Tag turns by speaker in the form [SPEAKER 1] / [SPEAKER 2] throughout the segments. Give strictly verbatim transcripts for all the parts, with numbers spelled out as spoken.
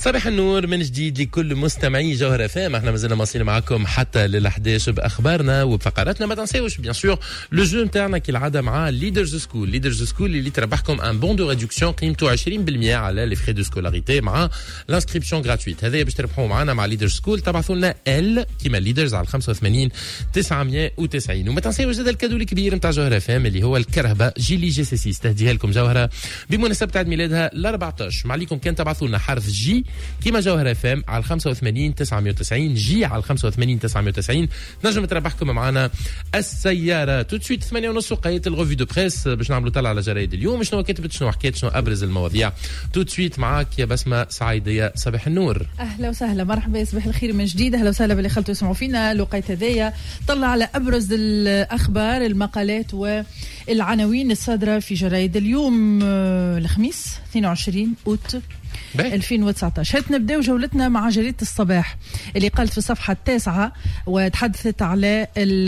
[SPEAKER 1] صباح النور من جديد لكل مستمعي جوهرة فام. احنا مازلنا مواصلين معاكم حتى للحداش باخبارنا وبفقراتنا. ما تنساوش بيان سور لو جو نتاعنا كالعاده مع ليدرز سكول. ليدرز سكول اللي تربحكم ان بون دو ريدكسيون قيمته عشرين بالمئة على لي فري دو سكولاريتي مع لانسكريبسيون غراتويت. هذا باش تربحوا معنا مع ليدرز سكول. تبعثوا لنا ال كيما ليدرز على خمسة وثمانين تسعمية وتسعين. وما تنساوش زاد الكادو الكبير نتاع جوهرة فام اللي هو الكرهبه جيلي جي سي سي تهديها لكم جوهرة بمناسبه عيد ميلادها ال أربعطاش. ما عليكم كان تبعثوا لنا حرف جي كيما جوهرة فام على خمسة وثمانين تسعمية وتسعين. جي على خمسة وثمانين تسعمية وتسعين نجم تربحكم معنا السياره. تو تسويت ثمانية ونص وقيت الغوفي دو بريس باش نعملوا طلع على جرايد اليوم. شنو كتبت شنو حكيت شنو ابرز المواضيع. تو تسويت معاك يا بسمه سعيديه. صباح النور.
[SPEAKER 2] اهلا وسهلا مرحبا صباح الخير من جديد. اهلا وسهلا باللي خلتوا يسمعوا فينا. لقيت هدايا طلع على ابرز الاخبار المقالات والعناوين الصادره في جرايد اليوم الخميس اثنين وعشرين أوت ألفين وتسعطاش. هات نبداو جولتنا مع جريدة الصباح اللي قالت في الصفحة التاسعة وتحدثت على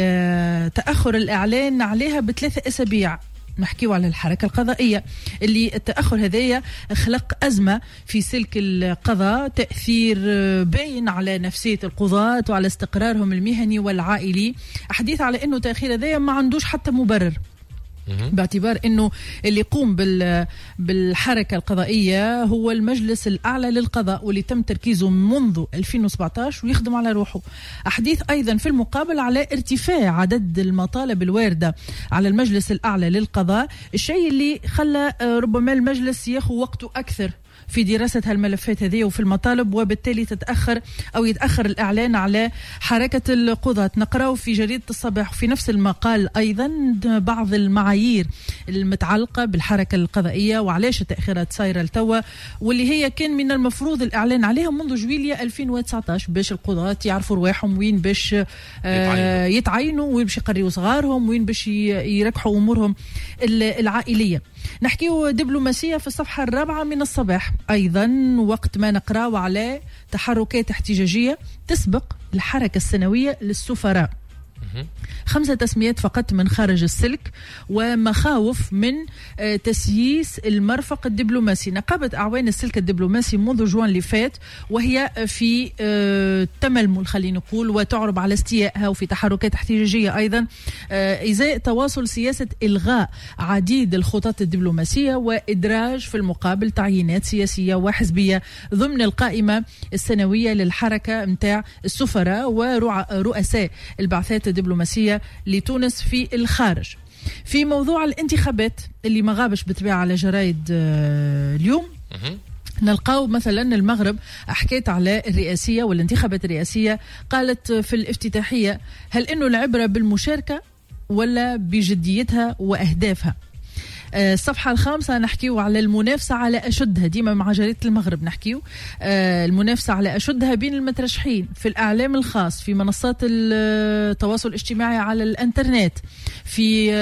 [SPEAKER 2] تأخر الإعلان عليها بثلاثة أسابيع. نحكيو على الحركة القضائية اللي التأخر هذايا خلق أزمة في سلك القضاء، تأثير باين على نفسية القضاة وعلى استقرارهم المهني والعائلي. حديث على أنه تأخير هذايا ما عندوش حتى مبرر باعتبار انه اللي يقوم بال بالحركه القضائيه هو المجلس الاعلى للقضاء واللي تم تركيزه منذ ألفين وسبعطاش ويخدم على روحه. احاديث ايضا في المقابل على ارتفاع عدد المطالب الوارده على المجلس الاعلى للقضاء، الشيء اللي خلى ربما المجلس ياخذ وقته اكثر في دراسة هالملفات هذه وفي المطالب، وبالتالي تتأخر أو يتأخر الإعلان على حركة القضاة. نقرأ في جريدة الصباح في نفس المقال أيضا بعض المعايير المتعلقة بالحركة القضائية وعلاش التأخيرات صايرة لتوا، واللي هي كان من المفروض الإعلان عليها منذ جويلية ألفين وتسعطاش باش القضاة يعرفوا رواحهم وين باش آه يتعينوا وين باش يقريوا صغارهم وين باش يركحوا أمورهم العائلية. نحكيه دبلوماسية في الصفحة الرابعة من الصباح أيضا وقت ما نقرأ على تحركات احتجاجية تسبق الحركة السنوية للسفراء. خمسة تسميات فقط من خارج السلك ومخاوف من تسييس المرفق الدبلوماسي. نقابة أعوان السلك الدبلوماسي منذ جوان اللي فات وهي في تململ خلينا نقول وتعرب على استيائها وفي تحركات احتجاجية أيضا إزاء تواصل سياسة إلغاء عديد الخطط الدبلوماسية وإدراج في المقابل تعيينات سياسية وحزبية ضمن القائمة السنوية للحركة متاع السفراء ورؤساء البعثات الدبلوماسية لتونس في الخارج. في موضوع الانتخابات اللي ما غابش بطبيعة على جرايد اليوم نلقاو مثلا المغرب حكيت على الرئاسية والانتخابات الرئاسية، قالت في الافتتاحية هل إنه العبرة بالمشاركة ولا بجديتها وأهدافها. الصفحة الخامسة نحكيو على المنافسة على أشدها، ديما مع جريدة المغرب نحكيو المنافسة على أشدها بين المترشحين في الإعلام الخاص، في منصات التواصل الاجتماعي على الانترنت، في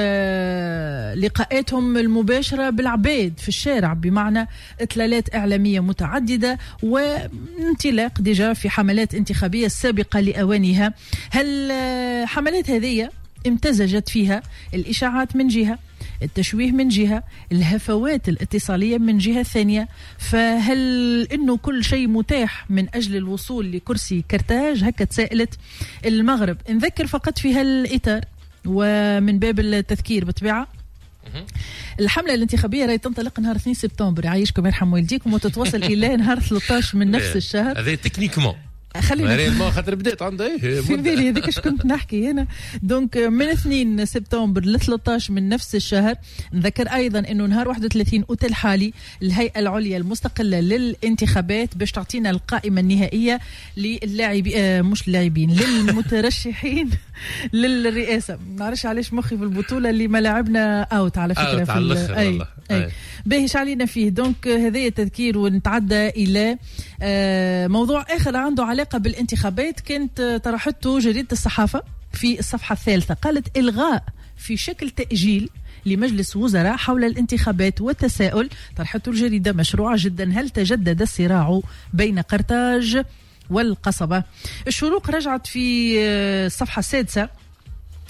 [SPEAKER 2] لقاءاتهم المباشرة بالعباد في الشارع بمعنى إطلالات إعلامية متعددة وانطلاق ديجا في حملات انتخابية سابقة لأوانها. هل حملات هذه امتزجت فيها الإشاعات من جهة، التشويه من جهة، الهفوات الاتصالية من جهة ثانية، فهل إنه كل شيء متاح من أجل الوصول لكرسي كرتاج؟ هكا تسائلت المغرب. نذكر فقط في هالإطار ومن باب التذكير بطبيعة الحملة الانتخابية راهي تنطلق نهار اثنين سبتمبر يعيشكم يرحم والديكم وتتواصل إلى نهار ثلاثة عشر من نفس الشهر.
[SPEAKER 1] هذا تكنيكمون
[SPEAKER 2] خلينا
[SPEAKER 1] ما خاطر بدات عندها
[SPEAKER 2] في بالي هذيك اش كنت نحكي هنا. دونك من اثنين سبتمبر ل ثلاثة عشر من نفس الشهر. نذكر ايضا انه نهار واحد وثلاثين اوت الحالي الهيئه العليا المستقله للانتخابات باش تعطينا القائمه النهائيه للاعبين آه مش اللاعبين للمترشحين للرئاسه. ما نعرفش علاش مخي في البطوله اللي ما لعبنا اوت على فكره في
[SPEAKER 1] اي
[SPEAKER 2] اي باهيش علينا فيه. دونك هذا تذكير ونتعدى الى آه موضوع اخر عنده علاقه بالانتخابات كانت طرحته جريدة الصحافة في الصفحة الثالثة. قالت إلغاء في شكل تأجيل لمجلس وزراء حول الانتخابات والتساؤل. طرحته الجريدة مشروعة جدا. هل تجدد الصراع بين قرطاج والقصبة؟ الشروق رجعت في الصفحة السادسة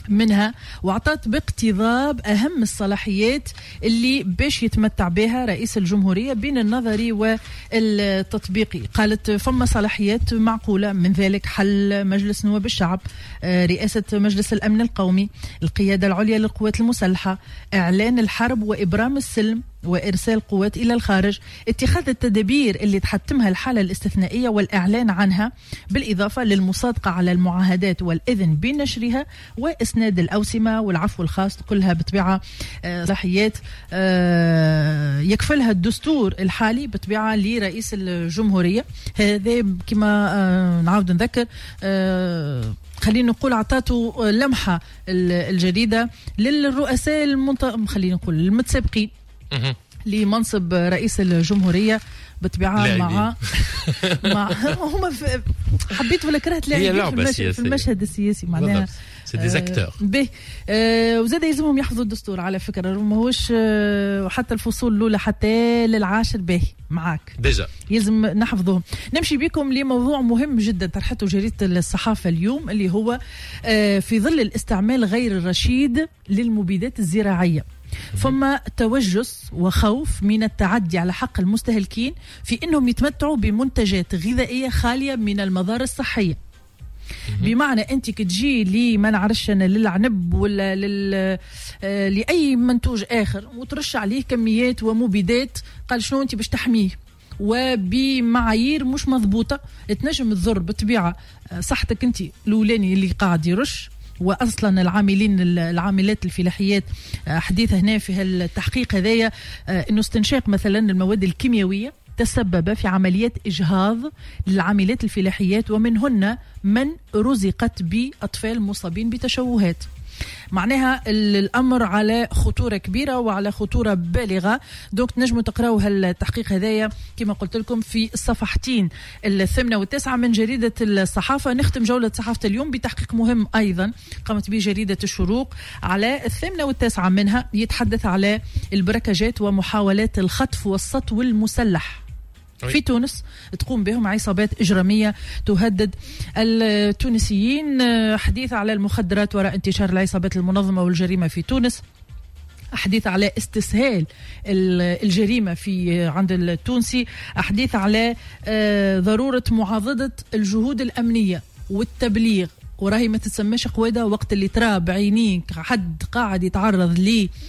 [SPEAKER 2] منها، وعطت باقتضاب أهم الصلاحيات اللي باش يتمتع بها رئيس الجمهورية بين النظري والتطبيقي. قالت فما صلاحيات معقولة، من ذلك حل مجلس نواب الشعب، رئاسة مجلس الأمن القومي، القيادة العليا للقوات المسلحة، إعلان الحرب وإبرام السلم وإرسال قوات إلى الخارج، اتخاذ التدابير اللي تحتمها الحالة الاستثنائية والإعلان عنها، بالإضافة للمصادقة على المعاهدات والإذن بنشرها وإسناد الأوسمة والعفو الخاص، كلها بطبيعة صلاحيات يكفلها الدستور الحالي بطبيعة لرئيس الجمهورية. هذا كما نعود نذكر، خلينا نقول عطاته لمحة الجديدة للرؤساء المنط... خلينا نقول المتسابقين لمنصب رئيس الجمهورية بطبيعة مع مع هم في... حبيت ولا كرهت لاعبين في, المش... في المشهد السياسي معناها
[SPEAKER 1] سي دي زاكتور
[SPEAKER 2] به آه وزاد يلزمهم يحفظوا الدستور على فكرة، ماهوش آه حتى الفصول الأولى حتى للعاشر باهي معاك
[SPEAKER 1] ديجا
[SPEAKER 2] يلزم نحفظهم. نمشي بكم لموضوع مهم جدا طرحته جريدة الصحافة اليوم، اللي هو آه في ظل الاستعمال غير الرشيد للمبيدات الزراعية، فما توجس وخوف من التعدي على حق المستهلكين في انهم يتمتعوا بمنتجات غذائيه خاليه من المضار الصحيه. بمعنى انت كتجي لي ما نعرفش انا للعنب ولا لل آه لاي منتوج اخر وترش عليه كميات ومبيدات، قال شنو انت باش تحميه وبمعايير مش مضبوطه، تنجم تضر بطبيعه صحتك انت الاولاني اللي قاعد يرش، واصلا العاملين العاملات الفلاحيات. حديث هنا في التحقيق هذايا انه استنشاق مثلا المواد الكيميائيه تسبب في عمليات اجهاض للعاملات الفلاحيات، ومنهن من رزقت باطفال مصابين بتشوهات. معناها الامر على خطوره كبيره وعلى خطوره بالغه. دونك تنجموا تقراوا هالتحقيق هذايا كما قلت لكم في الصفحتين الثامنه والتاسعه من جريده الصحافه. نختم جوله صحافه اليوم بتحقيق مهم ايضا قامت به جريده الشروق على الثامنه والتاسعه منها، يتحدث على البركجات ومحاولات الخطف والسطو المسلح في تونس تقوم بهم عصابات إجرامية تهدد التونسيين. حديث على المخدرات وراء انتشار العصابات المنظمة والجريمة في تونس، حديث على استسهال الجريمة في عند التونسي، حديث على ضرورة معاضدة الجهود الأمنية والتبليغ، وراهي ما تتسماش قوادة وقت اللي ترى بعينيك حد قاعد يتعرض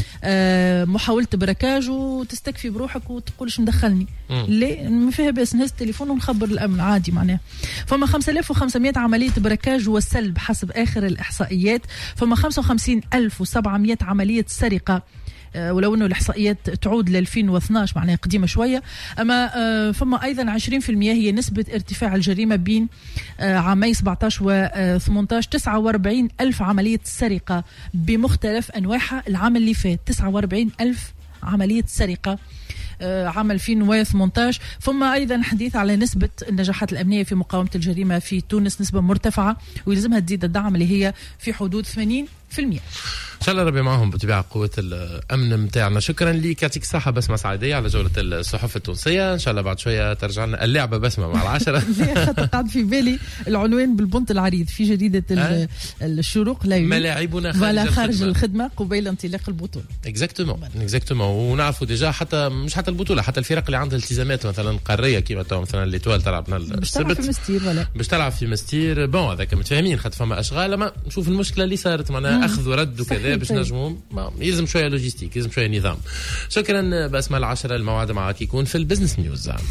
[SPEAKER 2] لمحاولة بركاج وتستكفي بروحك وتقولش مدخلني ليه ما فيها بس نهز التليفون ونخبر الأمن عادي معناه. فما خمسة آلاف وخمسمائة عملية بركاج وسلب حسب آخر الإحصائيات، فما خمسة وخمسين ألف وسبعمائة عملية سرقة، ولو انه الاحصائيات تعود ل ألفين واثناشر معناها قديمه شويه. اما فما ايضا عشرين بالمئة هي نسبه ارتفاع الجريمه بين عامي سبعطاش وثمنطاش، تسعة وأربعين ألف عمليه سرقه بمختلف انواعها العام اللي فات، تسعة وأربعين ألف عمليه سرقه عام ألفين وثمنطاش. ثم أيضا حديث على نسبة النجاحات الأمنية في مقاومة الجريمة في تونس، نسبة مرتفعة ويلزمها تزيد الدعم اللي هي في حدود ثمانين بالمئة.
[SPEAKER 1] ان شاء الله ربي معهم بطبيعه قوه الامن متاعنا. شكرا لك، يعطيك الصحه بسمه سعيديه على جوله الصحف التونسيه. ان شاء الله بعد شويه ترجع لنا اللعبه بسمه مع العشره. خاطر قاعد في بالي العنوان بالبنط العريض في جريده الشروق، لا ملاعبنا
[SPEAKER 2] خارج, خارج الخدمه قبيل انطلاق البطوله.
[SPEAKER 1] اكزاكتومون اكزاكتومون ونعرفوا ديجا حتى مش حتى البطوله، حتى الفرق اللي عندها التزامات مثلا قاريه كيما مثلا ليتوال تلعب
[SPEAKER 2] السبت في مستير ولا
[SPEAKER 1] باش تلعب في مستير. بون هذاك متفاهمين خاطر فما اشغال، ما نشوف المشكله اللي صارت معناها اخذ ورد وكذا باش نجموا يلزم شويه لوجيستيك، يلزم شويه نظام. شكرا بسمة العشرة، الموعد معك يكون في البزنس نيوز.